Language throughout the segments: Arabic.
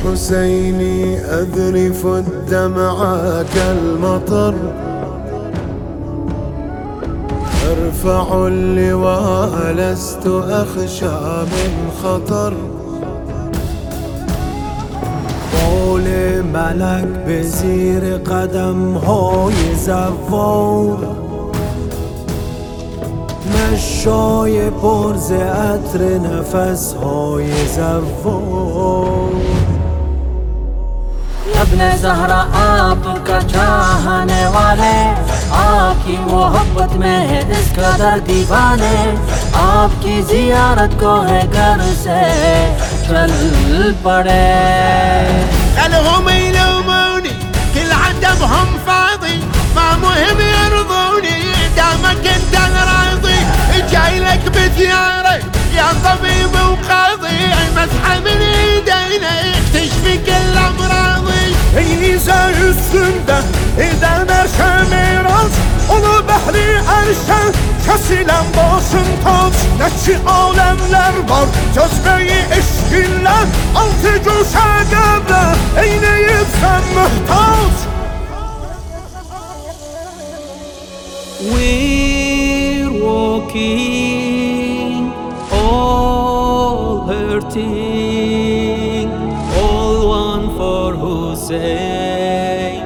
الحسين أذرف الدمع كالمطر، أرفع اللواء لست أخشى من خطر. قول ملک به زیر قدم‌های زوار، مشای پر ز عطر نفس‌های زوار. ابن زہرا آپ کا چاہنے والے، آپ کی محبت میں ہے اس قدر دیوانے، آپ کی زیارت کو ہے گھر سے چل پڑے. خلهم يلوموني كل عتبهم فاضي، ما مهم يرضوني دامك انت راضي. جاي لك بزيارة يا طبيب وقاضي، مسحة من ايدينا تشفي كل امراضي. ey zer üstünden eden erşen miraç, onu behri erşen kesilen başın taç. Ne ki alemler var cezbeyi eşkinle, altı güşe devre eyneyip sen muhtaç. We're walking all hurting, all one for Hussein,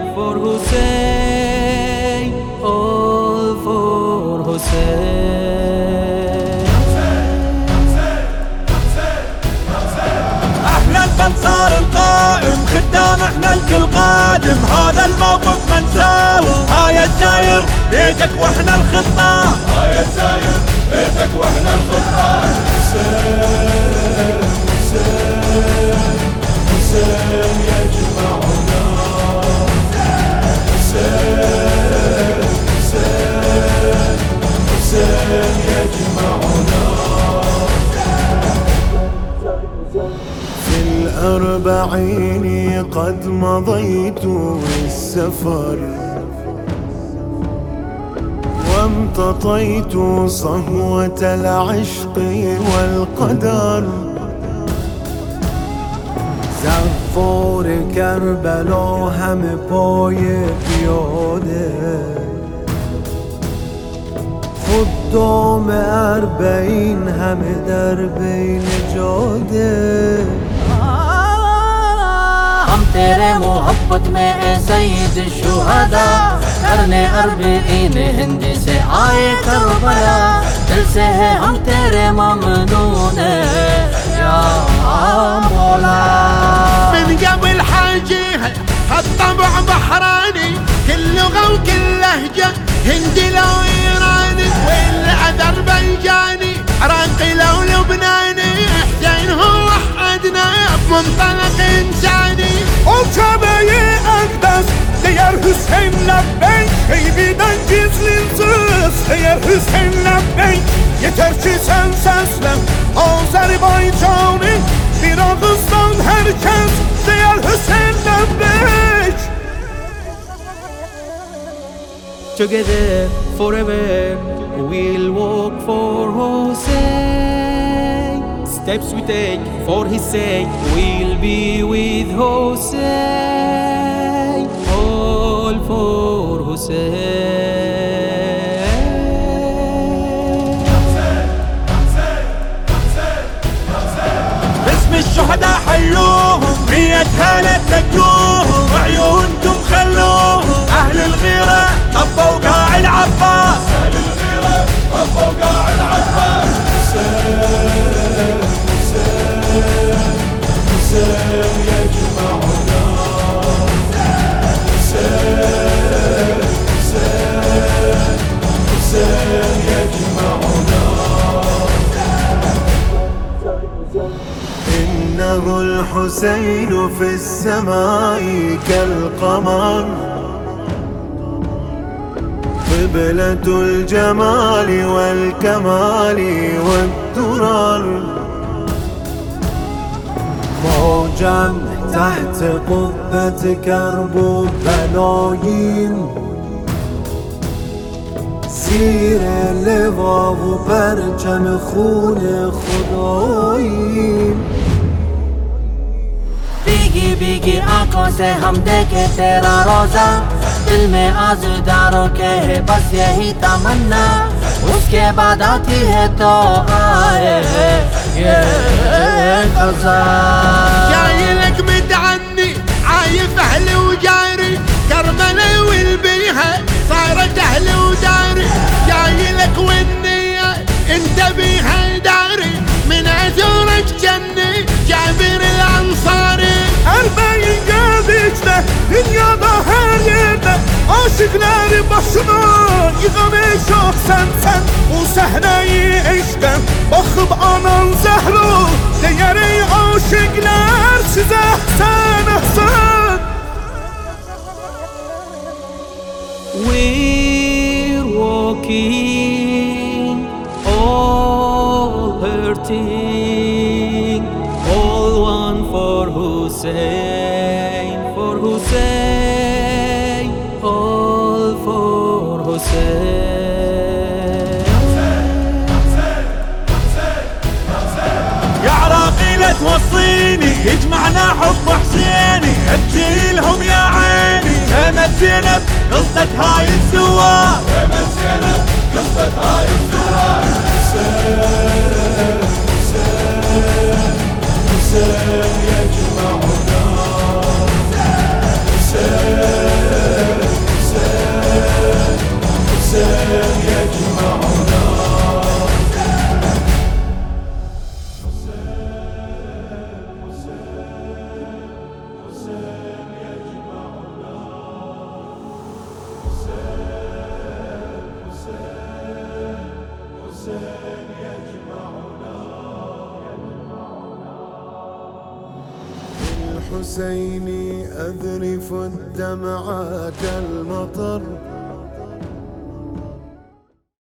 all for Hussein. احنا البنصار القائم خدام، احنا الكل قادم، هذا الموقف منساه. هاي الساير بيتك واحنا الخطة، هاي الساير بيتك واحنا الخطة. حسين حسين حسين يجمعنا، حسين حسين حسين يجمعنا. في الأربعين قد مضيت السفر، وامتطيت صهوة العشق والقدر. زوار کربلا همه پای پیاده، خدام اربعین همه در بین جاده. ہم تیرے محبت میں اے سید شہدا، کرنے اربعین ہند سے آئے کربلا، دل سے ہے ہم تیرے ممنون یا مولا. من قبل حاجيها هالطبع بحراني، كل لغة وكل لهجة هندي لو ايراني، والأذربيجاني عراقي لو لبناني، حسين هو وحدنا بمنطلق إنساني. O Kabe'yi akdas diğer Hüseyin Lebbeyk, Eyviden gizlinsiz diğer Hüseyin Lebbeyk. Yeter ki sen seslen Azerbaycan'ı, bir ağızdan herkes diğer Hüseyin Lebbeyk. Together forever we'll walk for Hussein. Steps we take for his sake, we'll be with Hussein, all for Hussein. باسم الشهداء حيوهم، 100 هالة نجوهم، وعيونكم خلوهم. أهل الغيرة طبوا قاع العباس، أهل الغيرة طبوا قاع العباس. حسين حسين حسين يجمعنا، حسين حسين حسين يجمعنا. إنه الحسين في السماء كالقمر، قبلة الجمال والكمال والدرر. موجم تحت قبة کرب و بلایم، زیر لوا و پرچم خون خداییم. बीगी आंखों से हम देखे तेरा रोजा, दिल में आज़ुदारों के है बस यही तमन्ना, उसके बाद आती है तो आए ये क़ज़ा। جايلك متعني عايف اهلي وجاري، كرملي والبيها صارت اهلي وداري، جايلك والنية انت بيها داري، من اثورك جني جابر الانصاري. Ermeğin geldikçe dünyada her yerde aşıkları başına yıkamış çok sen bu sahneyi eşten bakıp anan Zehra değer ey aşıklar size sen ahsen. We're walking, all hurting, all one for Hussein, all for Hussein. يا عراقي لا توصيني يجمعنا حب حسيني، ابكي لهم يا عيني كانت زينب قصة هاي الزوار، كانت زينب قصة هاي الزوار. حسين حسين حسين يجمعنا، حسين حسين حسين يجمعنا. الحسين أذرف الدمع كالمطر